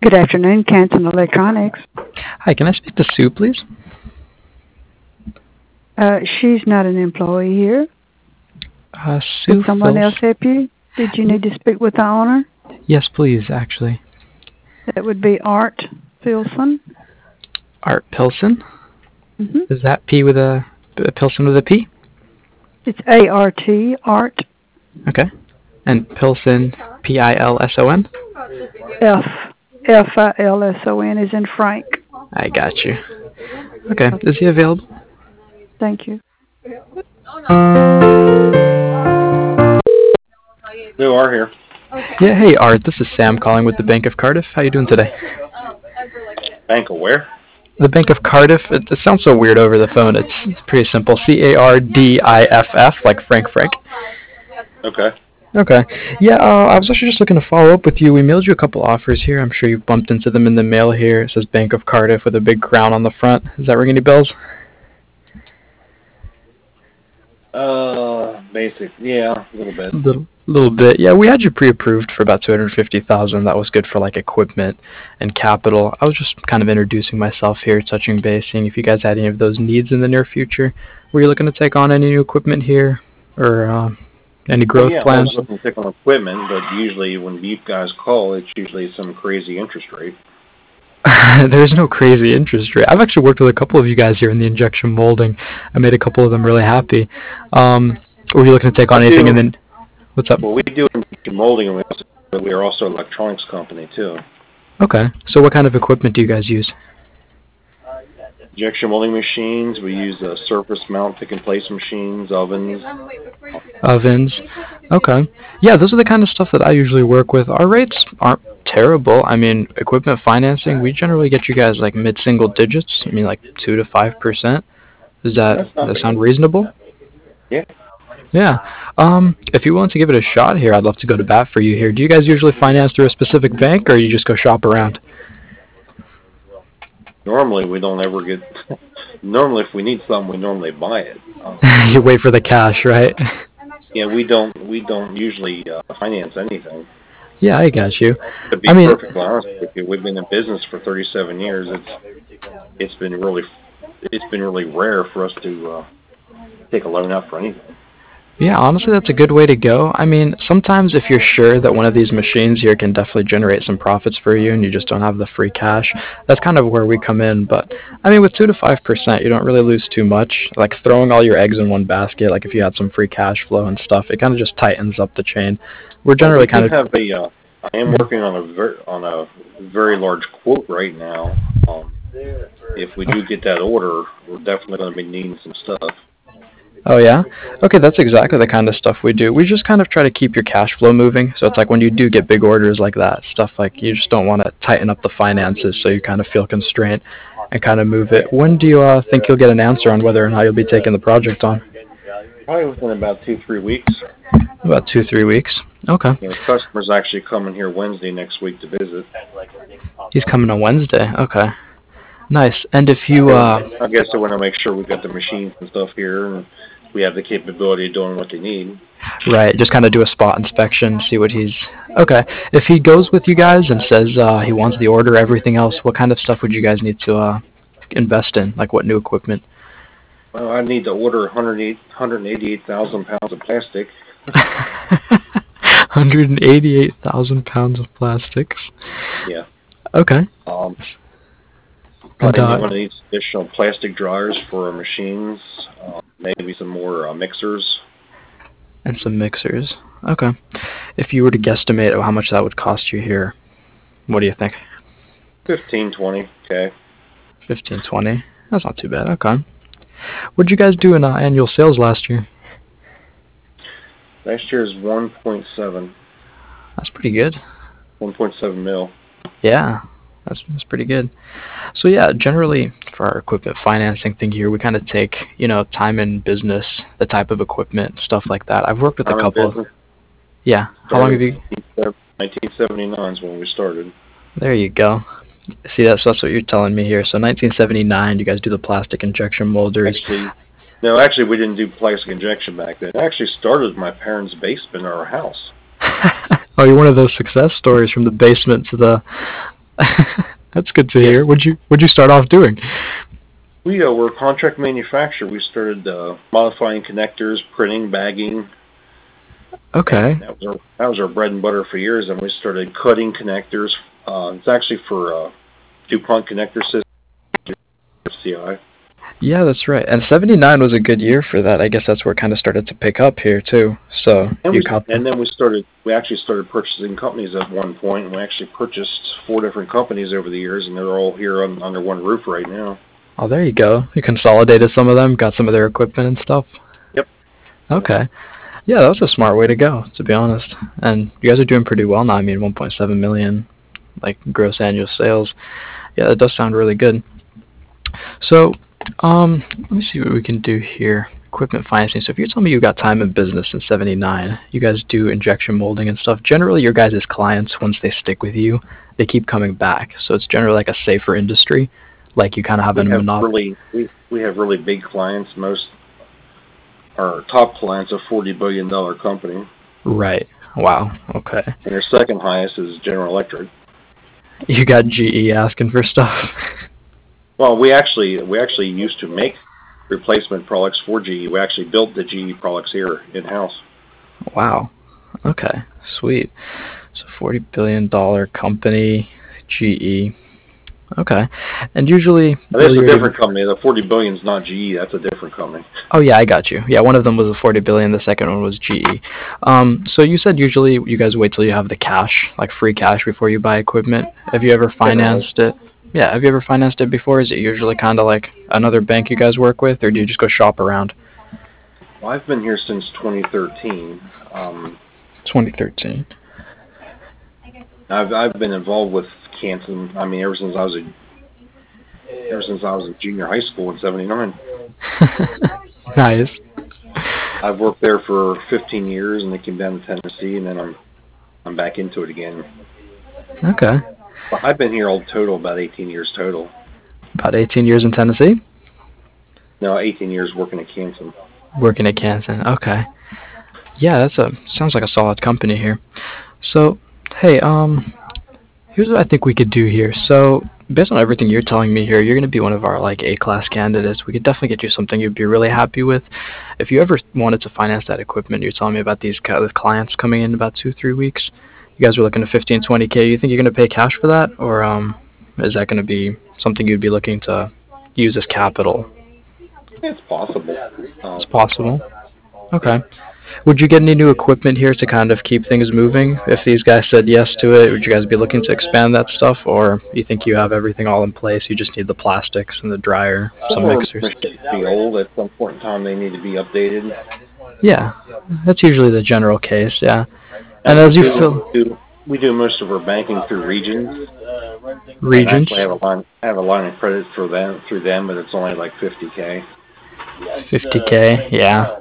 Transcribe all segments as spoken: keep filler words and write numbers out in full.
Good afternoon, Canton Electronics. Hi, can I speak to Sue, please? Uh, she's not an employee here. Uh, Sue Could someone Phils- else help you? Did you need to speak with the owner? Yes, please, actually. That would be Art Filson. Art Pilson? Mm-hmm. Is that P with a, a Pilson with a P? It's A R T, Art. Okay. And Pilson, P I L S O N? F, F I L S O N is in Frank. I got you. Okay, is he available? Thank you. You are here. Yeah, hey Art, this is Sam calling with the Bank of Cardiff. How you doing today? Bank of where? The Bank of Cardiff. It, it sounds so weird over the phone. It's, it's pretty simple. C A R D I F F, like Frank Frank. Okay. Okay. Yeah, uh, I was actually just looking to follow up with you. We mailed you a couple offers here. I'm sure you've bumped into them in the mail here. It says Bank of Cardiff with a big crown on the front. Does that ring any bells? Uh, basic. Yeah, a little bit. Little, little bit. Yeah, we had you pre-approved for about two hundred fifty thousand. That was good for like equipment and capital. I was just kind of introducing myself here, touching base, seeing if you guys had any of those needs in the near future. Were you looking to take on any new equipment here, or uh, any growth well, yeah, plans? I was looking to pick on equipment, but usually when you guys call, it's usually some crazy interest rate. There's no crazy interest rate. I've actually worked with a couple of you guys here in the injection molding. I made a couple of them really happy. Um, were you looking to take on I anything? do. And then, what's up? Well, we do injection molding, and we, also, we are also an electronics company too. Okay. So, what kind of equipment do you guys use? Injection molding machines. We use uh, surface mount pick and place machines, ovens. Ovens. Okay. Yeah, those are the kind of stuff that I usually work with. Our rates aren't terrible. I mean, equipment financing, we generally get you guys like mid-single digits. I mean, like two to five percent. Does that does that sound reasonable? Yeah. Yeah. Um, if you're willing to give it a shot here, I'd love to go to bat for you here. Do you guys usually finance through a specific bank, or you just go shop around? Normally, we don't ever get. Normally, if we need something, we normally buy it. Um, You wait for the cash, right? yeah, we don't. We don't usually uh, finance anything. Yeah, I got you. To be I mean, perfectly honest with you, we've been in business for thirty-seven years. It's it's been really it's been really rare for us to uh, take a loan out for anything. yeah, honestly, that's a good way to go. I mean, sometimes if you're sure that one of these machines here can definitely generate some profits for you and you just don't have the free cash, that's kind of where we come in. But, I mean, with two to five percent, you don't really lose too much. Like throwing all your eggs in one basket, like if you had some free cash flow and stuff, it kind of just tightens up the chain. We're generally well, we kind of... have a, uh, I am working on a, ver- on a very large quote right now. Um, if we do get that order, we're definitely going to be needing some stuff. Oh, yeah? Okay, that's exactly the kind of stuff we do. We just kind of try to keep your cash flow moving. So it's like when you do get big orders like that, stuff like you just don't want to tighten up the finances so you kind of feel constrained and kind of move it. When do you uh, think you'll get an answer on whether or not you'll be taking the project on? Probably within about two, three weeks. About two, three weeks. Okay. You know, the customer's actually coming here Wednesday next week to visit. He's coming on Wednesday. Okay. Nice. And if you... Uh, I guess I want to make sure we've got the machines and stuff here, and we have the capability of doing what they need. Right, just kind of do a spot inspection, see what he's... Okay, if he goes with you guys and says uh, he wants the order, everything else, what kind of stuff would you guys need to uh, invest in? Like what new equipment? Well, I need to order one hundred eighty-eight thousand pounds of plastic. one hundred eighty-eight thousand pounds of plastics? Yeah. Okay. Um, And, I uh, want to need additional plastic dryers for our machines, uh, maybe some more uh, mixers. And some mixers. Okay. If you were to guesstimate how much that would cost you here, what do you think? fifteen, twenty, okay. fifteen, twenty. That's not too bad. Okay. What did you guys do in uh, annual sales last year? Last year is one point seven. That's pretty good. one point seven mil. Yeah, that's that's pretty good. So yeah, generally for our equipment financing thing here, we kind of take, you know, time in business, the type of equipment, stuff like that. I've worked with a couple of... Yeah. How long have you... nineteen seventy-nine is when we started. There you go. See, that's, that's what you're telling me here. So nineteen seventy-nine, you guys do the plastic injection molders. Actually, no, actually we didn't do plastic injection back then. It actually started in my parents' basement in our house. Oh, you're one of those success stories from the basement to the That's good to hear. What'd you What'd you start off doing? We uh, were a contract manufacturer. We started uh, modifying connectors, printing, bagging. Okay. That was our that was our bread and butter for years. And we started cutting connectors. Uh, it's actually for uh, DuPont connector system, C I. Yeah, that's right. And seventy-nine was a good year for that. I guess that's where it kind of started to pick up here too. So And you we caught and them. then we started. We actually started purchasing companies at one point, and we actually purchased four different companies over the years, and they're all here on, under one roof right now. Oh, there you go. You consolidated some of them, got some of their equipment and stuff. Yep. Okay. Yeah, that was a smart way to go, to be honest. And you guys are doing pretty well now. I mean, one point seven million, like gross annual sales. Yeah, that does sound really good. So, um, let me see what we can do here. Equipment financing. So if you're telling me you got time in business in seventy-nine, you guys do injection molding and stuff. Generally, your guys' clients, once they stick with you, they keep coming back. So it's generally like a safer industry. Like you kind of have a We have monopoly. really we, we have really big clients. Most our top clients are forty billion dollar company, Right. Wow. Okay. and their second highest is General Electric. You got G E asking for stuff. Well, we actually we actually used to make replacement products for G E. We actually built the G E products here in house. Wow. Okay. Sweet. So forty billion dollar company, G E. Okay. And usually, That's a earlier- different company. The forty billion is not G E. That's a different company. Oh yeah, I got you. Yeah, one of them was a forty billion. The second one was G E. Um, so you said usually you guys wait till you have the cash, like free cash, before you buy equipment. Have you ever financed it? Yeah. Have you ever financed it before? Is it usually kind of like another bank you guys work with, or do you just go shop around? Well, I've been here since twenty thirteen. Um, twenty thirteen. I've I've been involved with Canton. I mean, ever since I was a ever since I was in junior high school in seventy-nine. Nice. I've worked there for fifteen years, and they came down to Tennessee, and then I'm I'm back into it again. Okay. But I've been here all total about eighteen years total. About eighteen years in Tennessee? No, eighteen years working at Canton. Working at Canton. Okay. Yeah, that's a sounds like a solid company here. So, hey, um, here's what I think we could do here. So, based on everything you're telling me here, you're going to be one of our like A-class candidates. We could definitely get you something you'd be really happy with. If you ever wanted to finance that equipment, you're telling me about these ca- clients coming in about two, three weeks. You guys were looking at fifteen, twenty K. You think you're going to pay cash for that, or um, is that going to be something you'd be looking to use as capital? It's possible. Um, It's possible. Okay. Would you get any new equipment here to kind of keep things moving? If these guys said yes to it, would you guys be looking to expand that stuff, or you think you have everything all in place? You just need the plastics and the dryer, some Some mixers. machines be old. At some point in time, they need to be updated. Yeah, that's usually the general case. Yeah, and as you we feel do, we do most of our banking through Regions. regions, I actually have a line I have a line of credit for them through them, but it's only like fifty K. fifty K. Yeah.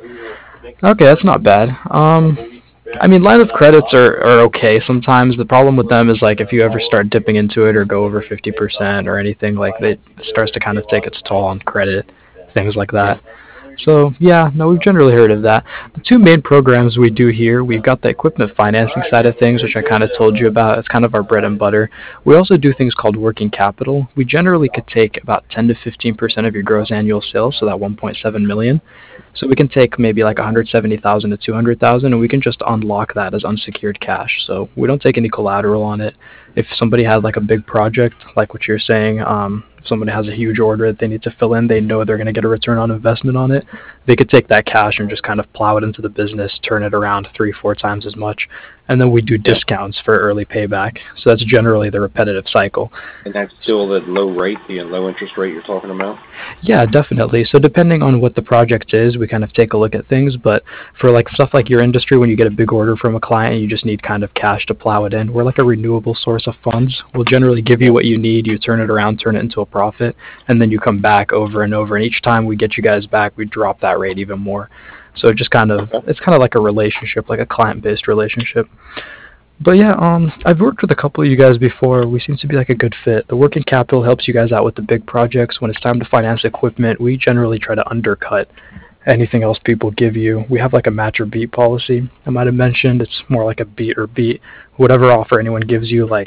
Okay, that's not bad. Um, I mean, line of credits are, are okay sometimes. The problem with them is like if you ever start dipping into it or go over fifty percent or anything, like it starts to kind of take its toll on credit, things like that. So yeah, no, we've generally heard of that. The two main programs we do here, we've got the equipment financing side of things, which I kind of told you about. It's kind of our bread and butter. We also do things called working capital. We generally could take about ten to fifteen percent of your gross annual sales, so that one point seven million. So we can take maybe like one hundred seventy thousand to two hundred thousand, and we can just unlock that as unsecured cash. So we don't take any collateral on it. If somebody had like a big project, like what you're saying, um, if somebody has a huge order that they need to fill in, they know they're going to get a return on investment on it. They could take that cash and just kind of plow it into the business, turn it around three, four times as much, and then we do discounts for early payback. So that's generally the repetitive cycle. And that's still the low rate, the low interest rate you're talking about? Yeah, definitely. So depending on what the project is, we kind of take a look at things. But for like stuff like your industry, when you get a big order from a client and you just need kind of cash to plow it in, we're like a renewable source of funds. We'll generally give you what you need, you turn it around, turn it into a profit, and then you come back over and over. And each time we get you guys back, we drop that rate even more. So it just kind of, it's kind of like a relationship, like a client-based relationship. But yeah, um, I've worked with a couple of you guys before. We seem to be like a good fit. The working capital helps you guys out with the big projects. When it's time to finance equipment, we generally try to undercut anything else people give you. We have like a match or beat policy. I might have mentioned it's more like a beat or beat. Whatever offer anyone gives you, like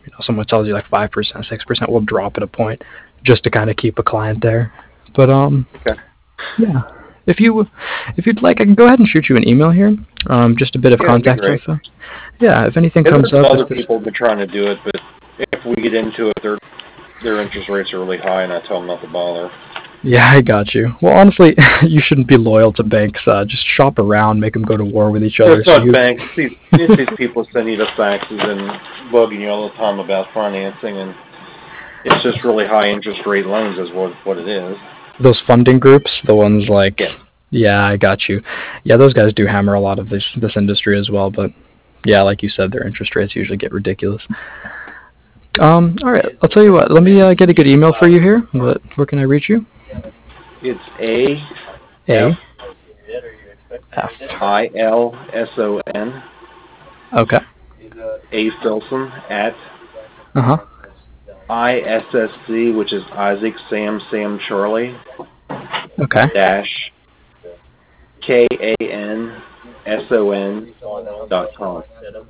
You know, someone tells you like five percent, six percent, we'll drop at a point just to kind of keep a client there. But um, Okay. yeah. If you if you'd like, I can go ahead and shoot you an email here. Um, just a bit of Yeah, that'd be contact great. info. Yeah, if anything And comes there's up, other if this, people have been trying to do it, but if we get into it, their their interest rates are really high, and I tell them not to bother. yeah, I got you. Well, honestly, you shouldn't be loyal to banks. Uh, just shop around, make them go to war with each So other. it's So not you, banks. It's these, it's these people sending you the faxes and bugging you all the time about financing, and it's just really high interest rate loans is what what it is. those funding groups, the ones like, Yeah. yeah, I got you. Yeah, those guys do hammer a lot of this this industry as well. But yeah, like you said, their interest rates usually get ridiculous. Um, all right, I'll tell you what. Let me uh, get a good email for you here. What, where can I reach you? It's A A. F F. I L S O N Okay. A Filson at Uh huh. I S S C, which is Isaac Sam Sam Charlie Okay. dash K A N S O N dot com.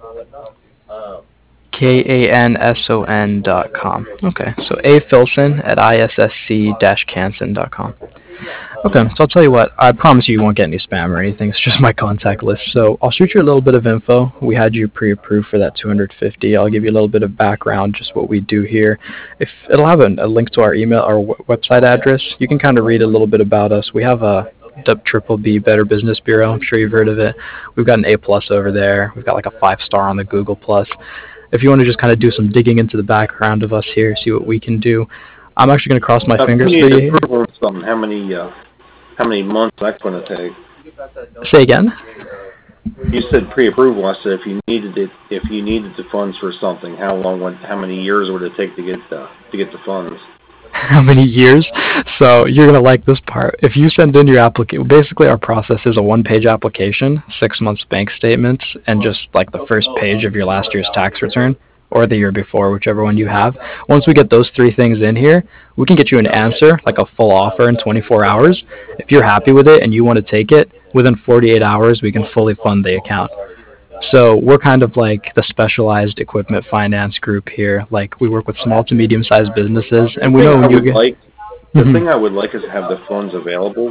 K A N S O N dot com. Okay, so A Filson at I S S C dash Canson dot com. Okay, so I'll tell you what, I promise you you won't get any spam or anything. It's just my contact list. So I'll shoot you a little bit of info. We had you pre-approved for that two hundred fifty. I'll give you a little bit of background, just what we do here. If it'll have a, a link to our email, our w- website address. You can kind of read a little bit about us. We have a triple B Better Business Bureau. I'm sure you've heard of it. We've got an A plus over there. We've got like a five star on the Google plus. If you want to just kind of do some digging into the background of us here, see what we can do. I'm actually going to cross my Now, if fingers you for need you here. approval on something, how many uh, how many months that's going to take? Say again. You said pre-approval. I said if you needed it, if you needed the funds for something, how long would, how many years would it take to get the to get the funds? How many years? So you're gonna like this part. If you send in your application, basically our process is a one-page application, six months bank statements, and just like the first page of your last year's tax return or the year before, whichever one you have. Once we get those three things in here, we can get you an answer, like a full offer in twenty-four hours. If you're happy with it and you want to take it, within forty-eight hours we can fully fund the account. So we're kind of like the specialized equipment finance group here. Like we work with small to medium-sized businesses, and we The know thing I when you would get. like, the Mhm. thing I would like is to have the funds available.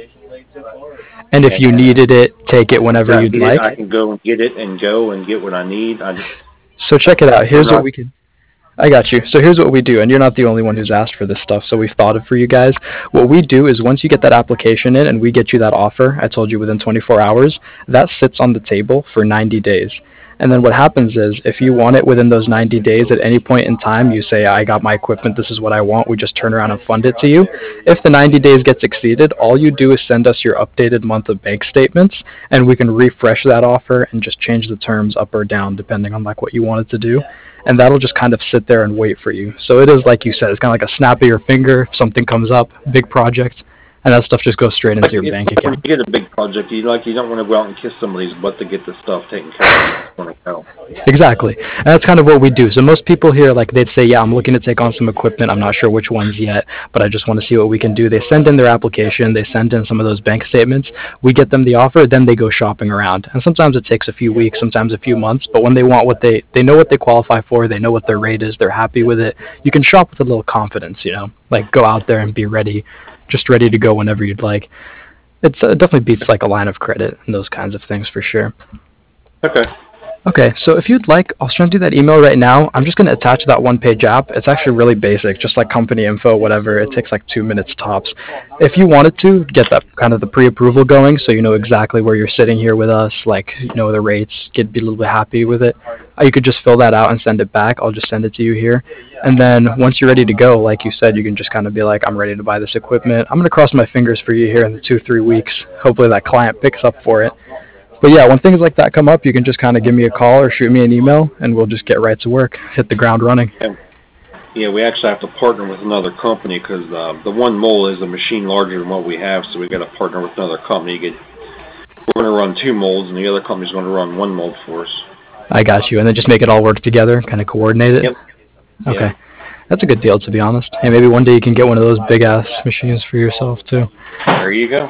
And if you needed it, take it whenever That you'd means like. I can go and get it and go and get what I need. I just, So check it out. Here's not- what we can. I got you. So here's what we do, and you're not the only one who's asked for this stuff, so we've thought it for you guys. What we do is once you get that application in and we get you that offer, I told you within twenty-four hours, that sits on the table for ninety days. And then what happens is if you want it within those ninety days at any point in time, you say, I got my equipment, this is what I want, we just turn around and fund it to you. If the ninety days gets exceeded, all you do is send us your updated month of bank statements, and we can refresh that offer and just change the terms up or down depending on like what you want it to do. And that'll just kind of sit there and wait for you. So it is like you said, it's kind of like a snap of your finger. If something comes up, big project, and that stuff just goes straight into like, your it's bank like when account. you get a big project, you like you don't want to go out and kiss somebody's butt to get the stuff taken care of. You just want to go. Exactly. And that's kind of what we do. So most people here, like they'd say, yeah, I'm looking to take on some equipment. I'm not sure which ones yet, but I just want to see what we can do. They send in their application. They send in some of those bank statements. We get them the offer. Then they go shopping around. And sometimes it takes a few weeks, sometimes a few months. But when they want what they, they know what they qualify for. They know what their rate is. They're happy with it. You can shop with a little confidence, you know, like go out there and be ready, just ready to go whenever you'd like. It's, uh, it definitely beats like a line of credit and those kinds of things for sure. Okay. Okay, so if you'd like, I'll send you that email right now. I'm just going to attach that one-page app. It's actually really basic, just like company info, whatever. It takes like two minutes tops. If you wanted to, get that kind of the pre-approval going so you know exactly where you're sitting here with us, like, you know, the rates, get be a little bit happy with it. Uh, You could just fill that out and send it back. I'll just send it to you here. And then once you're ready to go, like you said, you can just kind of be like, I'm ready to buy this equipment. I'm going to cross my fingers for you here in the two, three weeks. Hopefully that client picks up for it. But yeah, when things like that come up, you can just kind of give me a call or shoot me an email, and we'll just get right to work, hit the ground running. Yeah, yeah we actually have to partner with another company because uh, the one mold is a machine larger than what we have, so we got to partner with another company. Get, we're going to run two molds, and the other company's going to run one mold for us. I got you. And then just make it all work together, kind of coordinate it? Yep. Okay. Yeah. That's a good deal, to be honest. Hey, maybe one day you can get one of those big-ass machines for yourself, too. There you go.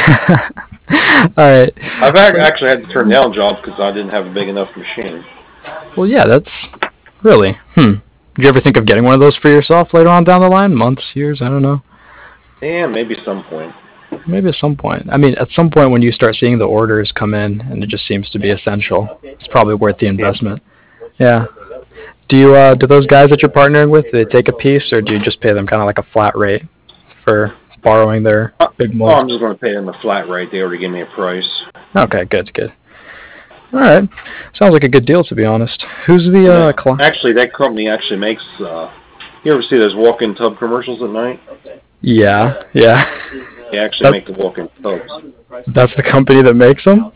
All right. I've ac- actually had to turn down jobs because I didn't have a big enough machine. Well, yeah, that's Really? Hmm. Did you ever think of getting one of those for yourself later on down the line? Months, years? I don't know. Yeah, maybe some point. Maybe at some point. I mean, at some point when you start seeing the orders come in and it just seems to be essential, it's probably worth the investment. Yeah. Do you uh, do those guys that you're partnering with, do they take a piece or do you just pay them kind of like a flat rate for borrowing their Uh, big oh, molds? I'm just going to pay them a flat rate. They already give me a price. Okay, good, good. All right. Sounds like a good deal, to be honest. Who's the uh, client? Actually, that company actually makes. Uh, you ever see those walk-in tub commercials at night? Yeah, yeah. They actually That- make the walk-in tubs. That's the company that makes them?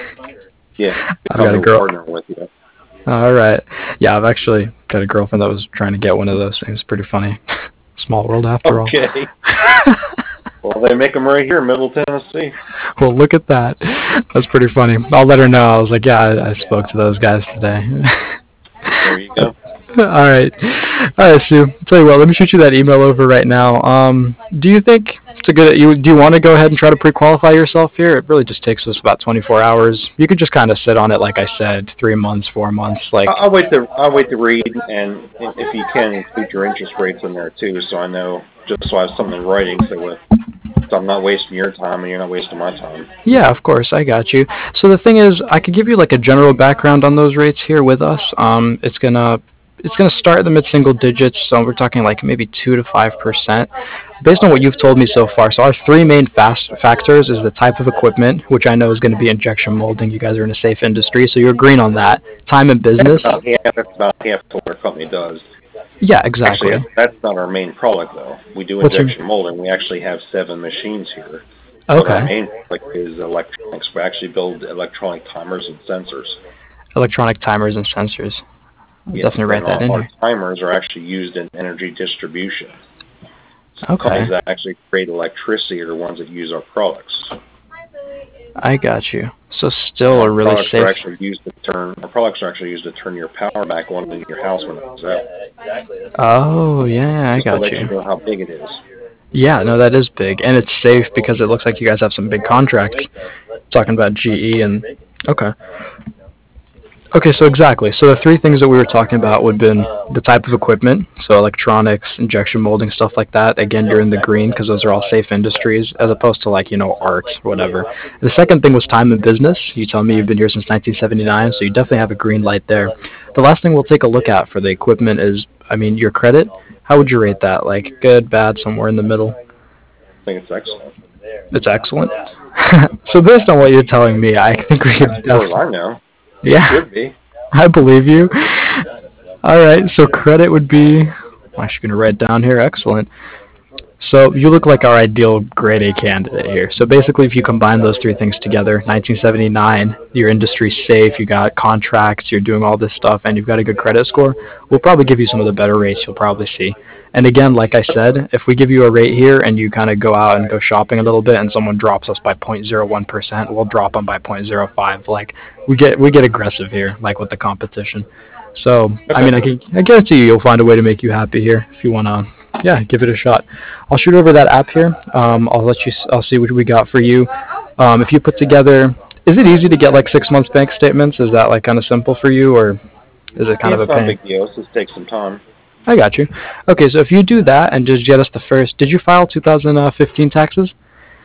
Yeah, the I've got a company girl. we're partnering with. Yeah. All right. Yeah, I've actually got a girlfriend that was trying to get one of those things. Pretty funny. Small world after all. Okay. Well, they make them right here in Middle Tennessee. Well, look at that. That's pretty funny. I'll let her know. I was like, yeah, I, I spoke to those guys today. There you go. All right. All right, Sue. I'll tell you what, let me shoot you that email over right now. Um, do you think it's a good, you, do you want to go ahead and try to pre-qualify yourself here? It really just takes us about twenty-four hours. You could just kind of sit on it, like I said, three months, four months. Like, I- I'll wait to I'll wait to read, and if you can include your interest rates in there too, so I know, just so I have something in writing, so, with, so I'm not wasting your time and you're not wasting my time. yeah, of course, I got you. So the thing is, I could give you like a general background on those rates here with us. Um, it's gonna it's gonna start in the mid single digits, so we're talking like maybe two to five percent, based on what you've told me so far. So our three main fast factors is the type of equipment, which I know is going to be injection molding. You guys are in a safe industry, so you're agreeing on that. Time and business. That's about half, that's about half of what our company does. Yeah, exactly. Actually, that's not our main product though. We do What's your- injection molding. We actually have seven machines here. But our Okay. main product is electronics. We actually build electronic timers and sensors. Electronic timers and sensors. I'll Yes, definitely write and that our, in our here. timers are actually used in energy distribution. Okay. Companies that actually create electricity are the ones that use our products. I got you. So still Our a really products safe. are actually used to turn. Our products are actually used to turn your power back on in your house when it's out. Oh yeah, I Just to got let you you. know how big it is. Yeah, no, that is big, and it's safe because it looks like you guys have some big contracts. Talking about G E and okay. Okay, so exactly. So the three things that we were talking about would have been the type of equipment, so electronics, injection molding, stuff like that. Again, you're in the green because those are all safe industries, as opposed to like, you know, art, whatever. The second thing was time and business. You tell me you've been here since nineteen seventy-nine, so you definitely have a green light there. The last thing we'll take a look at for the equipment is, I mean, your credit. How would you rate that? Like good, bad, somewhere in the middle? I think it's excellent. It's excellent. So based on what you're telling me, I think we could As far as definitely. I know, Yeah. it should be. I believe you. All right, so credit would be. I'm actually going to write down here. Excellent. So you look like our ideal grade A candidate here. So basically, if you combine those three things together, nineteen seventy-nine, your industry's safe, you got contracts, you're doing all this stuff, and you've got a good credit score, we'll probably give you some of the better rates you'll probably see. And again, like I said, if we give you a rate here and you kind of go out and go shopping a little bit, and someone drops us by zero point zero one percent, we'll drop them by zero point zero five. Like we get we get aggressive here, like with the competition. So I mean, I can I guarantee you, you'll find a way to make you happy here if you wanna. Yeah, give it a shot. I'll shoot over that app here. Um, I'll let you. I'll see what we got for you. Um, if you put together, is it easy to get like six months bank statements? Is that like kind of simple for you, or is it kind Yeah, of a it's not a pain? big deal. It just takes some time. I got you. Okay, so if you do that and just get us the first, did you file two thousand fifteen taxes?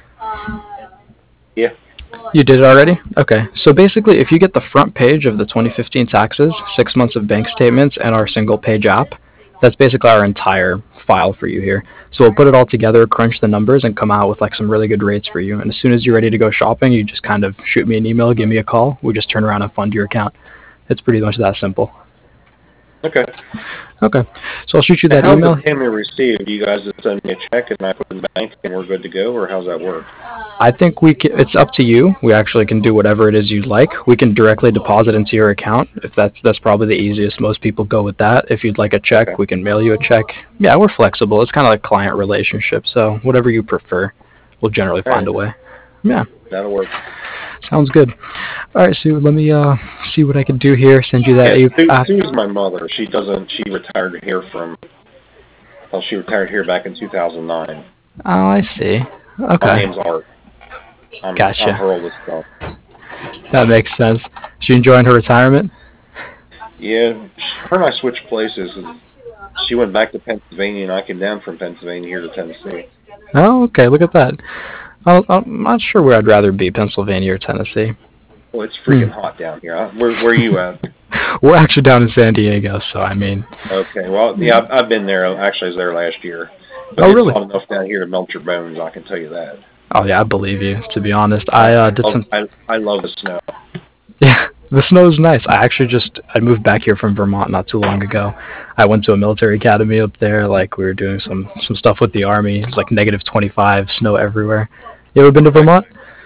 Yeah. You did it already? Okay. So basically, if you get the front page of the twenty fifteen taxes, six months of bank statements, and our single page app, that's basically our entire file for you here. So we'll put it all together, crunch the numbers, and come out with like some really good rates for you. And as soon as you're ready to go shopping, you just kind of shoot me an email, give me a call. We just turn around and fund your account. It's pretty much that simple. Okay. Okay. So I'll shoot you that How's email. the payment received? Do you guys just send me a check and I put it in the bank and we're good to go, or how's that work? I think we can, it's up to you. We actually can do whatever it is you'd like. We can directly deposit into your account. If that's that's probably the easiest. Most people go with that. If you'd like a check, Okay. we can mail you a check. Yeah, we're flexible. It's kind of like client relationship. So whatever you prefer, we'll generally find a way. Yeah, That'll work. sounds good. All right, Sue. Let me uh see what I can do here. Send you that. Yeah, a- Sue, uh, Sue's my mother. She doesn't. She retired here from. Well, she retired here back in two thousand nine. oh, I see. My Okay, name's Art. I'm, Gotcha. I'm her oldest son. that makes sense. She enjoying her retirement? Yeah, her and I switched places. And she went back to Pennsylvania, and I came down from Pennsylvania here to Tennessee. Oh, okay. Look at that. I'll, I'm not sure where I'd rather be, Pennsylvania or Tennessee. Well, it's freaking hmm. hot down here. Huh? Where, where are you at? We're actually down in San Diego, so I mean. Okay, well, yeah, I've, I've been there. Actually, I was there last year. But oh, it's really? hot enough down here to melt your bones, I can tell you that. Oh, yeah, I believe you, to be honest. I uh, did I, some... I, I love the snow. Yeah, the snow's nice. I actually just... I moved back here from Vermont not too long ago. I went to a military academy up there. Like, we were doing some, some stuff with the Army. It was like negative twenty-five, snow everywhere. You ever been to Vermont?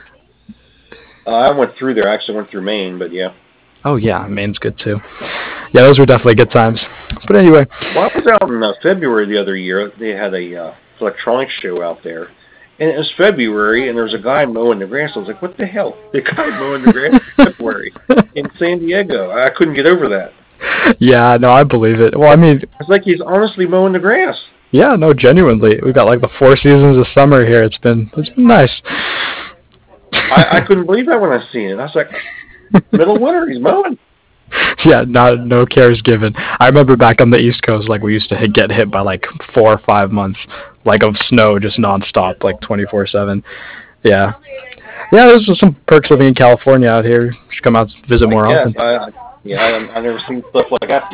Uh, I went through there. I actually went through Maine, but yeah. Oh, yeah, Maine's good, too. Yeah, those were definitely good times. But anyway. Well, I was out in uh, February the other year. They had a uh, electronics show out there. And it was February, and there was a guy mowing the grass. I was like, what the hell? The guy mowing the grass in February in San Diego. I couldn't get over that. Yeah, no, I believe it. Well, I mean... It's like he's honestly mowing the grass. Yeah, no, genuinely. We've got like the four seasons of summer here. It's been, it's been nice. I, I couldn't believe that when I seen it. I was like, middle of winter, he's mowing. Yeah, not no cares given. I remember back on the East Coast, like we used to hit, get hit by like four or five months, like of snow, just nonstop, like twenty-four seven. Yeah, yeah. There's some perks living in California out here. You should come out and visit more yeah, often. I, yeah, I, I've never seen stuff like that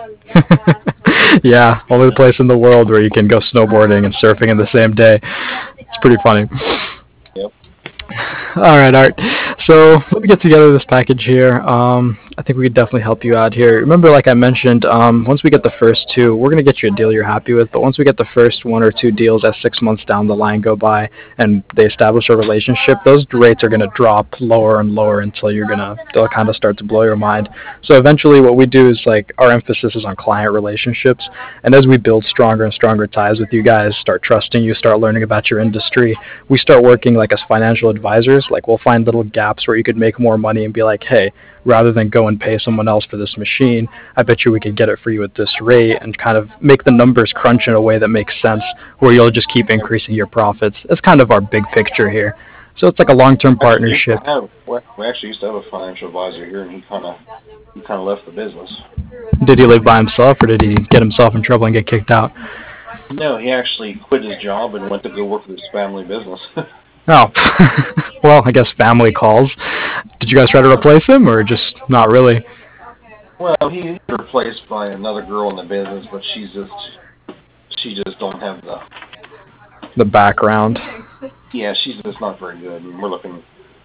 before. Yeah, only the place in the world where you can go snowboarding and surfing in the same day. It's pretty funny. Yep. All right, Art. So let me get together this package here. Um, I think we could definitely help you out here. Remember, like I mentioned, um, once we get the first two, we're going to get you a deal you're happy with. But once we get the first one or two deals as six months down the line go by and they establish a relationship, those rates are going to drop lower and lower until you're going to, they'll kind of start to blow your mind. So eventually what we do is like our emphasis is on client relationships. And as we build stronger and stronger ties with you guys, start trusting you, start learning about your industry, we start working like as financial advisors. Like we'll find little gaps where you could make more money and be like, hey, rather than go and pay someone else for this machine, I bet you we could get it for you at this rate, and kind of make the numbers crunch in a way that makes sense where you'll just keep increasing your profits. That's kind of our big picture here. So it's like a long-term partnership. We, have, we actually used to have a financial advisor here, and he kind of he kind of left the business. Did he live by himself, or did he get himself in trouble and get kicked out? No, he actually quit his job and went to go work for his family business. Oh, well, I guess family calls. Did you guys try to replace him, or just not really? Well, he was replaced by another girl in the business, but she's just, she just don't have the... The background. Yeah, she's just not very good, and we're looking...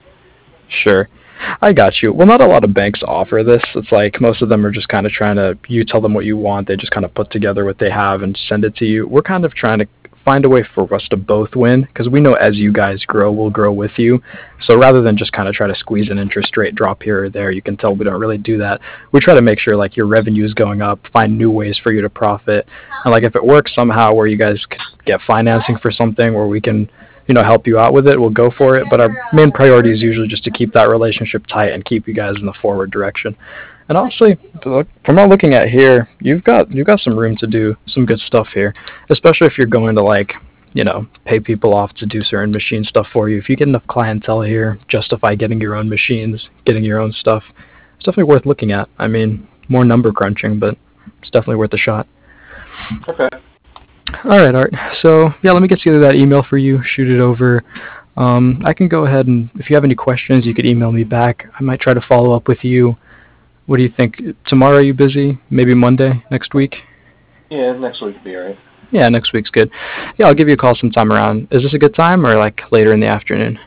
Sure. I got you. Well, not a lot of banks offer this. It's like most of them are just kind of trying to, you tell them what you want, they just kind of put together what they have and send it to you. We're kind of trying to find a way for us to both win, because we know as you guys grow, we'll grow with you. So rather than just kind of try to squeeze an interest rate drop here or there, you can tell we don't really do that. We try to make sure like your revenue is going up, find new ways for you to profit, and like if it works somehow where you guys get financing for something where we can, you know, help you out with it, we'll go for it. But our main priority is usually just to keep that relationship tight and keep you guys in the forward direction. And honestly, from all looking at here, you've got you've got some room to do some good stuff here, especially if you're going to like, you know, pay people off to do certain machine stuff for you. If you get enough clientele here, justify getting your own machines, getting your own stuff, it's definitely worth looking at. I mean, more number crunching, but it's definitely worth a shot. Okay. All right, Art. So yeah, let me get together that email for you. Shoot it over. Um, I can go ahead and if you have any questions, you could email me back. I might try to follow up with you. What do you think? Tomorrow, are you busy? Maybe Monday next week? Yeah, next week will be all right. Yeah, next week's good. Yeah, I'll give you a call sometime around. Is this a good time or like later in the afternoon?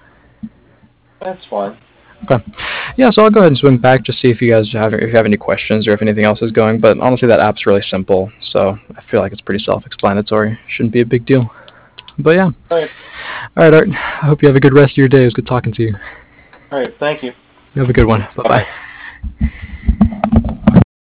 That's fine. Okay. Yeah, so I'll go ahead and swing back to see if you guys have if you have any questions or if anything else is going. But honestly, that app's really simple, so I feel like it's pretty self-explanatory. Shouldn't be a big deal. But yeah. All right. All right, Art. I hope you have a good rest of your day. It was good talking to you. All right. Thank you. You have a good one. Bye-bye. Bye.